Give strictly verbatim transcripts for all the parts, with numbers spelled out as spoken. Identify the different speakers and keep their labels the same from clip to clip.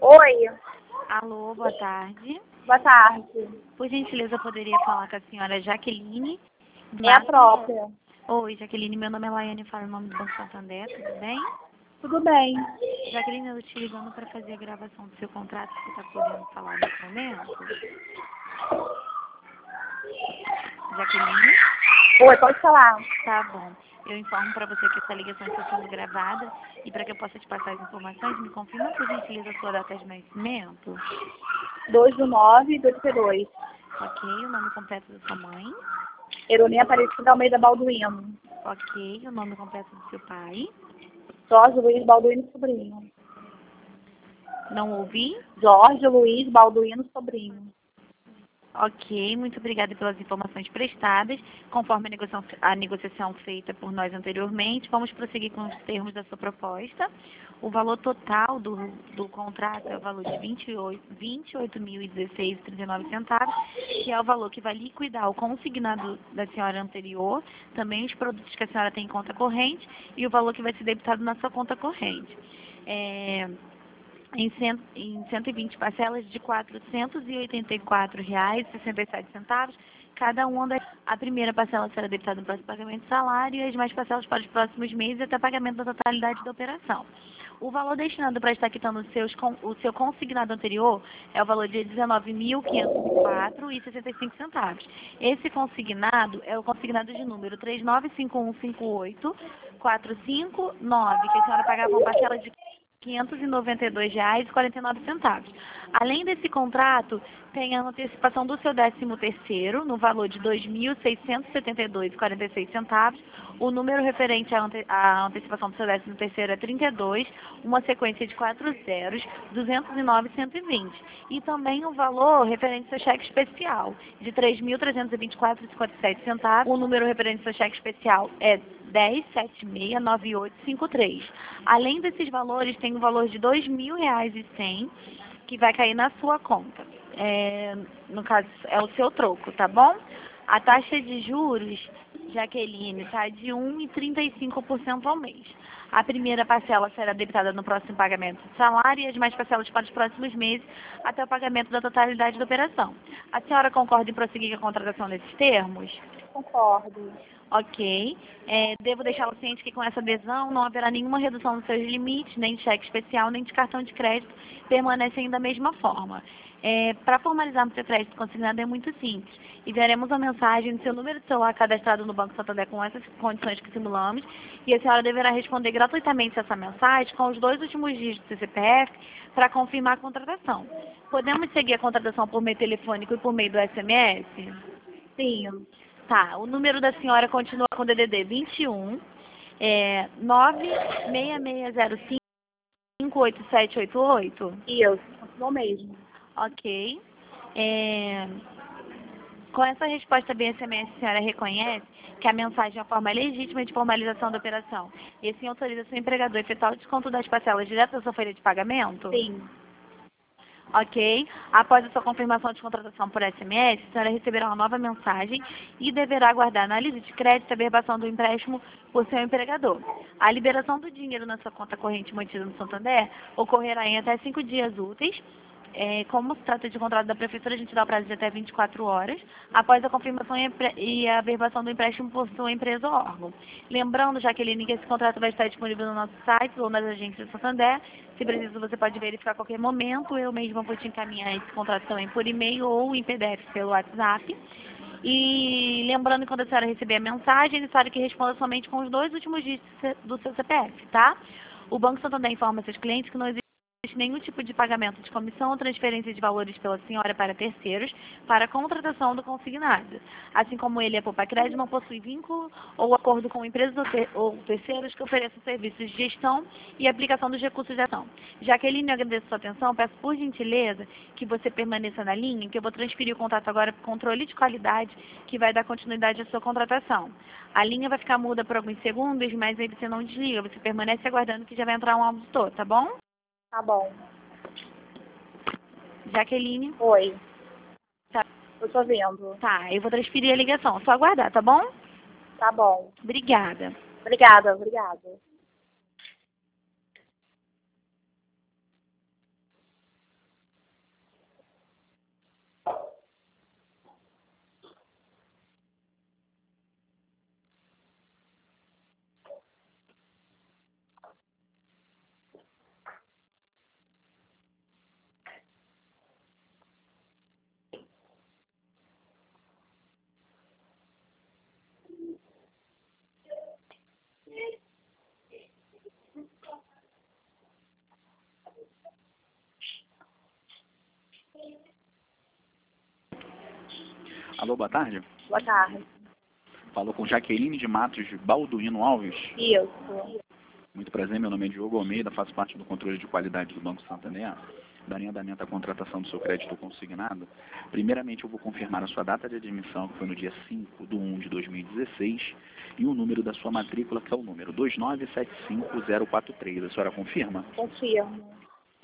Speaker 1: Oi,
Speaker 2: Alô, boa tarde.
Speaker 1: boa tarde.
Speaker 2: Por gentileza, eu poderia falar com a senhora Jaqueline?
Speaker 1: É a própria.
Speaker 2: Oi, Jaqueline, meu nome é Laiane, falo em nome do Banco Santander, tudo bem?
Speaker 1: Tudo bem?
Speaker 2: Jaqueline, eu estou te ligando para fazer a gravação do seu contrato, você está podendo falar nesse momento? Jaqueline?
Speaker 1: Oi, pode falar.
Speaker 2: Tá bom. Eu informo para você que essa ligação está sendo gravada e para que eu possa te passar as informações, me confirma por gentileza a sua data de nascimento.
Speaker 1: dois do nove de oitenta e dois.
Speaker 2: Ok, o nome completo da sua mãe.
Speaker 1: Eronia Aparecida Almeida Balduino.
Speaker 2: Ok, o nome completo do seu pai.
Speaker 1: Jorge Luiz Balduino Sobrinho.
Speaker 2: Não ouvi?
Speaker 1: Jorge Luiz Balduino Sobrinho.
Speaker 2: Ok, muito obrigada pelas informações prestadas. Conforme a negociação, a negociação feita por nós anteriormente, vamos prosseguir com os termos da sua proposta. O valor total do, do contrato é o valor de vinte e oito mil e dezesseis reais e trinta e nove centavos, que é o valor que vai liquidar o consignado da senhora anterior, também os produtos que a senhora tem em conta corrente e o valor que vai ser debitado na sua conta corrente. É, Em, cento, em cento e vinte parcelas de quatrocentos e oitenta e quatro reais e sessenta e sete centavos, cada uma das... A primeira parcela será debitada no próximo pagamento de salário e as mais parcelas para os próximos meses até pagamento da totalidade da operação. O valor destinado para estar quitando os seus, o seu consignado anterior é o valor de dezenove mil quinhentos e quatro reais e sessenta e cinco centavos. Esse consignado é o consignado de número três nove cinco um cinco oito quatro cinco nove, que a senhora pagava uma parcela de quinhentos e noventa e dois reais e quarenta e nove centavos. Além desse contrato, tem a antecipação do seu décimo terceiro, no valor de dois mil seiscentos e setenta e dois reais e quarenta e seis centavos. O número referente à, ante à antecipação do seu décimo terceiro é trinta e dois, uma sequência de quatro zeros, duzentos e nove reais e cento e vinte. E também o valor referente ao seu cheque especial, de três mil trezentos e vinte e quatro reais e cinquenta e sete centavos. O número referente ao seu cheque especial é dez sete seis nove oito cinco três. Além desses valores, tem o valor de dois mil reais e cem que vai cair na sua conta. É, no caso, é o seu troco, tá bom? A taxa de juros, Jaqueline, está de um vírgula trinta e cinco por cento ao mês. A primeira parcela será debitada no próximo pagamento de salário e as mais parcelas para os próximos meses até o pagamento da totalidade da operação. A senhora concorda em prosseguir com a contratação nesses termos?
Speaker 1: Concordo.
Speaker 2: Ok. É, devo deixá-lo ciente que com essa adesão não haverá nenhuma redução nos seus limites, nem de cheque especial, nem de cartão de crédito, permanecem da mesma forma. É, para formalizarmos seu crédito consignado é muito simples. Enviaremos uma mensagem no seu número de celular cadastrado no Banco Santander com essas condições que simulamos e a senhora deverá responder gratuitamente essa mensagem com os dois últimos dígitos do C P F para confirmar a contratação. Podemos seguir a contratação por meio telefônico e por meio do S M S?
Speaker 1: Sim.
Speaker 2: Tá, o número da senhora continua com D D D vinte e um, é, nove seis seis zero cinco oito sete oito oito.
Speaker 1: Isso, continua mesmo.
Speaker 2: Ok. É, com essa resposta via S M S, a senhora reconhece que a mensagem é a forma legítima de formalização da operação e assim autoriza seu empregador a efetuar o desconto das parcelas direto da sua folha de pagamento?
Speaker 1: Sim.
Speaker 2: Ok? Após a sua confirmação de contratação por S M S, a senhora receberá uma nova mensagem e deverá aguardar a análise de crédito e a averbação do empréstimo por seu empregador. A liberação do dinheiro na sua conta corrente mantida no Santander ocorrerá em até cinco dias úteis. É, como se trata de contrato da Prefeitura, a gente dá o prazo de até vinte e quatro horas, após a confirmação e a averbação do empréstimo por sua empresa ou órgão. Lembrando, Jaqueline, que esse contrato vai estar disponível no nosso site ou nas agências do Santander. Se preciso, você pode verificar a qualquer momento. Eu mesma vou te encaminhar esse contrato também por e-mail ou em P D F pelo WhatsApp. E lembrando que quando a senhora receber a mensagem, é necessário que responda somente com os dois últimos dígitos do seu C P F, tá? O Banco Santander informa seus clientes que não existe nenhum tipo de pagamento de comissão ou transferência de valores pela senhora para terceiros para a contratação do consignado. Assim como ele, a Poupa Crédito, não possui vínculo ou acordo com empresas ou terceiros que ofereçam serviços de gestão e aplicação dos recursos de ação. Jaqueline, eu agradeço a sua atenção, peço por gentileza que você permaneça na linha, que eu vou transferir o contato agora para o controle de qualidade, que vai dar continuidade à sua contratação. A linha vai ficar muda por alguns segundos, mas aí você não desliga, você permanece aguardando que já vai entrar um auditor, tá bom?
Speaker 1: Tá bom.
Speaker 2: Jaqueline?
Speaker 1: Oi.
Speaker 2: Tá.
Speaker 1: Eu tô vendo.
Speaker 2: Tá, eu vou transferir a ligação. Só aguardar, tá bom?
Speaker 1: Tá bom.
Speaker 2: Obrigada.
Speaker 1: Obrigada, obrigada.
Speaker 3: Alô, boa tarde.
Speaker 1: Boa tarde.
Speaker 3: Falou com Jaqueline de Matos Balduino Alves.
Speaker 1: Isso.
Speaker 3: Muito prazer, meu nome é Diogo Almeida, faço parte do controle de qualidade do Banco Santander, darei andamento à contratação do seu crédito consignado. Primeiramente, eu vou confirmar a sua data de admissão, que foi no dia cinco de um de dois mil e dezesseis, e o número da sua matrícula, que é o número dois nove sete cinco zero quatro três. A senhora confirma?
Speaker 1: Confirmo.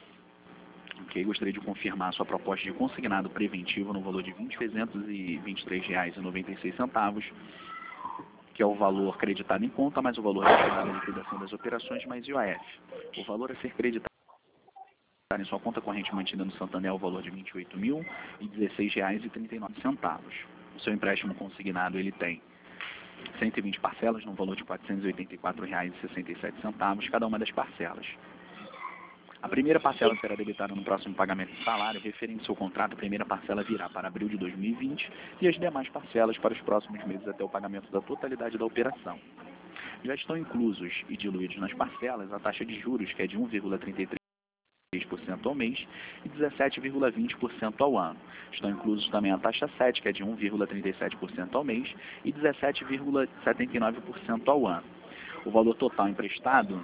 Speaker 3: Ok, gostaria de confirmar a sua proposta de consignado preventivo no valor de vinte mil trezentos e vinte e três reais e noventa e seis centavos, que é o valor creditado em conta, mais o valor destinado à liquidação das operações, mais I O F. O valor a ser creditado em sua conta corrente mantida no Santander é o valor de vinte e oito mil e dezesseis reais e trinta e nove centavos. O seu empréstimo consignado ele tem cento e vinte parcelas no valor de quatrocentos e oitenta e quatro reais e sessenta e sete centavos cada uma das parcelas. A primeira parcela será debitada no próximo pagamento de salário. Referente ao seu contrato, a primeira parcela virá para abril de dois mil e vinte e as demais parcelas para os próximos meses até o pagamento da totalidade da operação. Já estão inclusos e diluídos nas parcelas a taxa de juros, que é de um vírgula trinta e três por cento ao mês e dezessete vírgula vinte por cento ao ano. Estão inclusos também a taxa sete, que é de um vírgula trinta e sete por cento ao mês e dezessete vírgula setenta e nove por cento ao ano. O valor total emprestado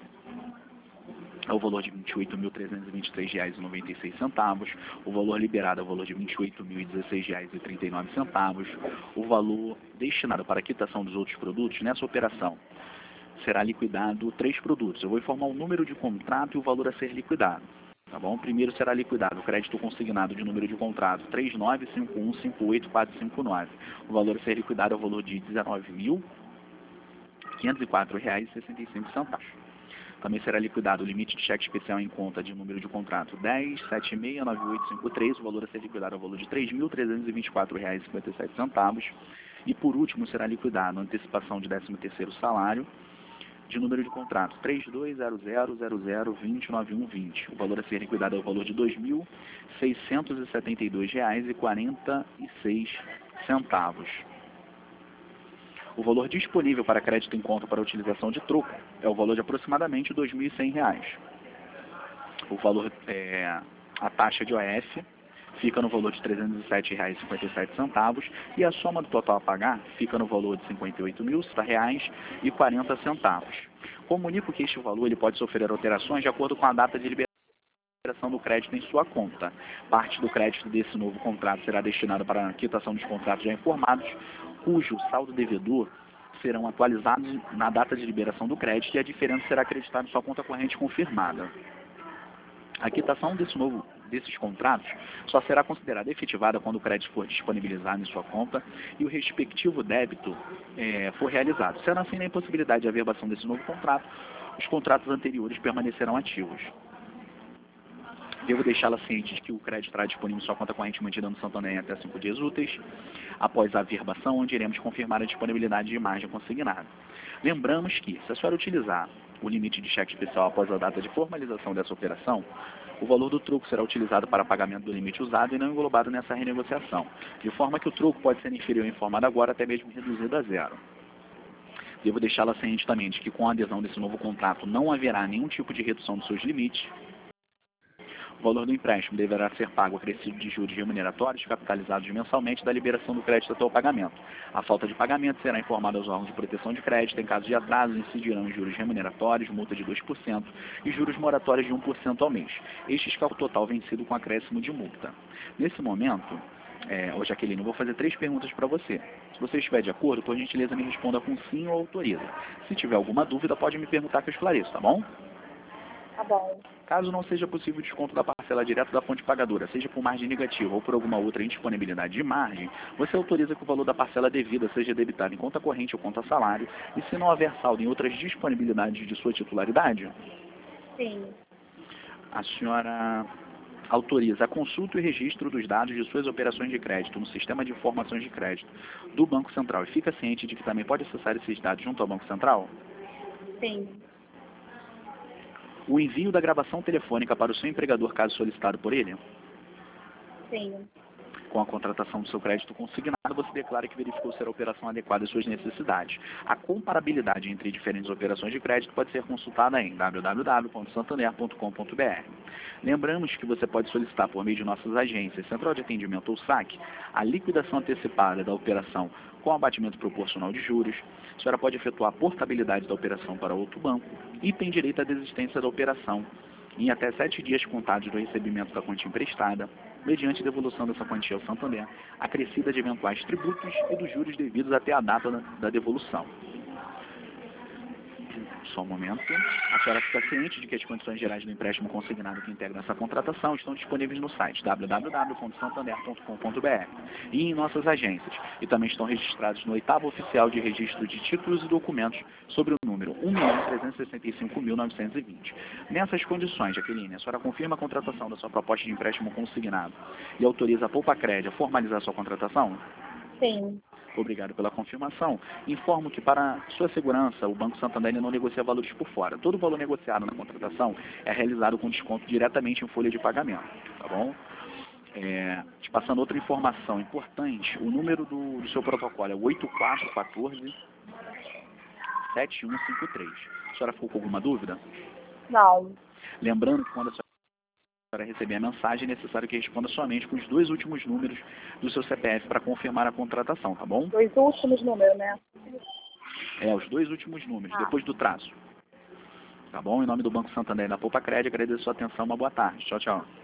Speaker 3: é o valor de vinte e oito mil trezentos e vinte e três reais e noventa e seis centavos, o valor liberado é o valor de vinte e oito mil e dezesseis reais e trinta e nove centavos, o valor destinado para a quitação dos outros produtos nessa operação será liquidado três produtos. Eu vou informar o número de contrato e o valor a ser liquidado. Tá bom? Primeiro será liquidado o crédito consignado de número de contrato três nove cinco um cinco oito quatro cinco nove. O valor a ser liquidado é o valor de dezenove mil quinhentos e quatro reais e sessenta e cinco centavos. Também será liquidado o limite de cheque especial em conta de número de contrato dez sete seis nove oito cinco três. O valor a ser liquidado é o valor de três mil trezentos e vinte e quatro reais e cinquenta e sete centavos. E por último será liquidado a antecipação de décimo terceiro salário de número de contrato três dois zero zero zero zero dois zero nove um dois zero. O valor a ser liquidado é o valor de dois mil seiscentos e setenta e dois reais e quarenta e seis centavos. O valor disponível para crédito em conta para utilização de troco é o valor de aproximadamente dois mil e cem reais. O valor, é, a taxa de O F fica no valor de trezentos e sete reais e cinquenta e sete centavos e a soma do total a pagar fica no valor de cinquenta e oito mil reais e quarenta centavos. Comunico que este valor ele pode sofrer alterações de acordo com a data de liberação do crédito em sua conta. Parte do crédito desse novo contrato será destinado para a quitação dos contratos já informados, cujo saldo devedor serão atualizados na data de liberação do crédito e a diferença será acreditada em sua conta corrente confirmada. A quitação desse novo, desses contratos só será considerada efetivada quando o crédito for disponibilizado em sua conta e o respectivo débito é, for realizado. Sendo assim, na impossibilidade de averbação desse novo contrato, os contratos anteriores permanecerão ativos. Devo deixá-la ciente de que o crédito estará disponível em sua conta corrente mantida no Santander em até cinco dias úteis, após a averbação, onde iremos confirmar a disponibilidade de margem consignada. Lembramos que, se a senhora utilizar o limite de cheque especial após a data de formalização dessa operação, o valor do troco será utilizado para pagamento do limite usado e não englobado nessa renegociação, de forma que o troco pode ser inferior informado agora, até mesmo reduzido a zero. Devo deixá-la ciente também de que, com a adesão desse novo contrato, não haverá nenhum tipo de redução dos seus limites. O valor do empréstimo deverá ser pago acrescido de juros remuneratórios capitalizados mensalmente da liberação do crédito até o pagamento. A falta de pagamento será informada aos órgãos de proteção de crédito. Em caso de atraso, incidirão juros remuneratórios, multa de dois por cento e juros moratórios de um por cento ao mês. Este é o total vencido com acréscimo de multa. Nesse momento, é, ô Jaqueline, eu vou fazer três perguntas para você. Se você estiver de acordo, por gentileza, me responda com sim ou autoriza. Se tiver alguma dúvida, pode me perguntar que eu esclareço, tá bom?
Speaker 1: Tá bom.
Speaker 3: Caso não seja possível o desconto da parcela direto da fonte pagadora, seja por margem negativa ou por alguma outra indisponibilidade de margem, você autoriza que o valor da parcela devida seja debitado em conta corrente ou conta salário, e se não houver saldo em outras disponibilidades de sua titularidade?
Speaker 1: Sim.
Speaker 3: A senhora autoriza a consulta e registro dos dados de suas operações de crédito no sistema de informações de crédito do Banco Central e fica ciente de que também pode acessar esses dados junto ao Banco Central?
Speaker 1: Sim.
Speaker 3: O envio da gravação telefônica para o seu empregador, caso solicitado por ele?
Speaker 1: Sim.
Speaker 3: com a contratação do seu crédito consignado, você declara que verificou ser a operação adequada às suas necessidades. A comparabilidade entre diferentes operações de crédito pode ser consultada em w w w ponto santander ponto com ponto b r. Lembramos que você pode solicitar por meio de nossas agências, Central de Atendimento ou saque, a liquidação antecipada da operação com abatimento proporcional de juros. A senhora pode efetuar a portabilidade da operação para outro banco e tem direito à desistência da operação em até sete dias contados do recebimento da quantia emprestada, mediante devolução dessa quantia ao Santander, acrescida de eventuais tributos e dos juros devidos até a data da, da devolução. Só um momento. A senhora fica ciente de que as condições gerais do empréstimo consignado que integram essa contratação estão disponíveis no site w w w ponto santander ponto com ponto b r e em nossas agências, e também estão registrados no oitavo oficial de registro de títulos e documentos sobre o número um milhão trezentos e sessenta e cinco mil novecentos e vinte. Nessas condições, Jaqueline, a senhora confirma a contratação da sua proposta de empréstimo consignado e autoriza a Poupa-Crédito a formalizar sua contratação?
Speaker 1: Sim.
Speaker 3: Obrigado pela confirmação. Informo que, para sua segurança, o Banco Santander não negocia valores por fora. Todo valor negociado na contratação é realizado com desconto diretamente em folha de pagamento, tá bom? É, te passando outra informação importante, o número do, do seu protocolo é oito quatro um quatro sete um cinco três. A senhora ficou com alguma dúvida?
Speaker 1: Não.
Speaker 3: Lembrando que quando a senhora para receber a mensagem, é necessário que responda somente com os dois últimos números do seu C P F para confirmar a contratação, tá bom?
Speaker 1: Dois últimos números, né?
Speaker 3: É, os dois últimos números,
Speaker 1: Ah.
Speaker 3: depois do traço. Tá bom? Em nome do Banco Santander e da Poupa-Crédito, agradeço a sua atenção, uma boa tarde. Tchau, tchau.